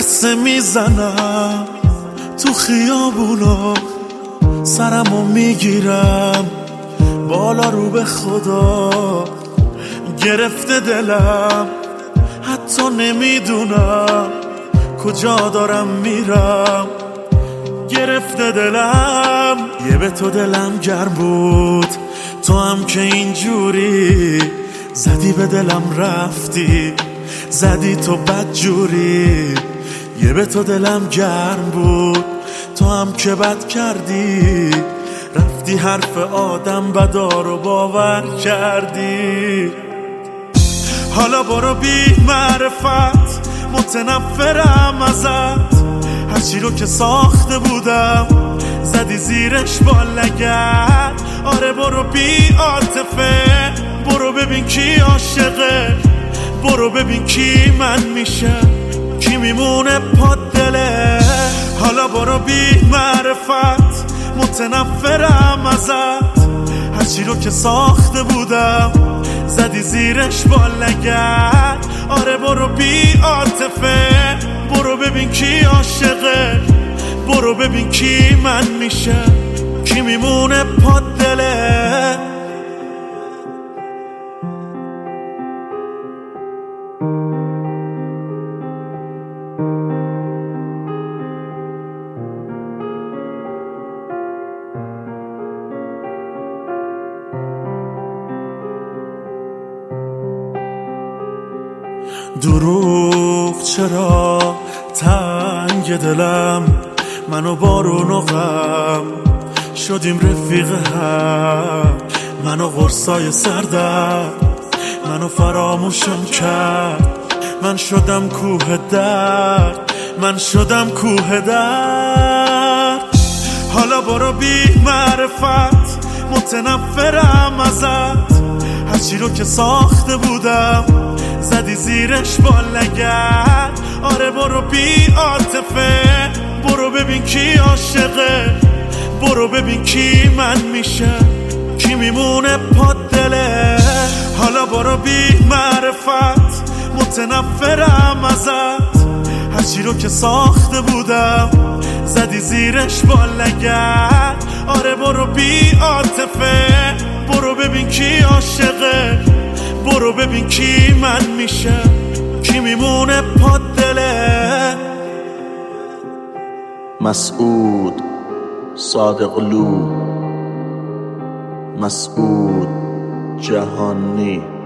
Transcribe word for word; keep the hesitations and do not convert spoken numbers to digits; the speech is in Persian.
قصه میزنم تو خیابونا، سرمو میگیرم بالا رو به خدا. گرفته دلم حتی نمیدونم کجا دارم میرم. گرفته دلم یه به تو دلم گرم بود، تو هم که اینجوری زدی به دلم رفتی، زدی تو بد جوری. یه به تو دلم گرم بود، تو هم که بد کردی، رفتی حرف آدم بدا رو باور کردی. حالا برو بی معرفت، متنفرم ازت، هرچی رو که ساخته بودم زدی زیرش با لگد. آره برو بی عاطفه، برو ببین کی عاشقه، برو ببین کی من میشه، کی میمونه پا دله. حالا برو بی معرفت، متنفرم ازت، هرچی رو که ساخته بودم زدی زیرش با لگد. آره برو بی عاطفه، برو ببین کی عاشقه، برو ببین کی من میشه، کی میمونه پا دله. دروغ چرا تنگ دلم، منو بارون و غم شدیم رفیق هم. منو قرصای سردم، منو فراموشم کرد، من شدم کوه درد، من شدم کوه درد. حالا برو بی معرفت، متنفرم ازت، هرچی رو که ساخته بودم زدی زیرش با لگد. آره برو بی عاطفه، برو ببین کی عاشقه، برو ببین کی من میشه، کی میمونه پا دله. حالا برو بی معرفت، متنفرم ازت، هرچی رو که ساخته بودم زدی زیرش با لگد. آره برو بی عاطفه، برو ببین کی عاشقه، برو ببین کی من میشه، کی میمونه پا دله. مسعود صادقلو، مسعود جهانی.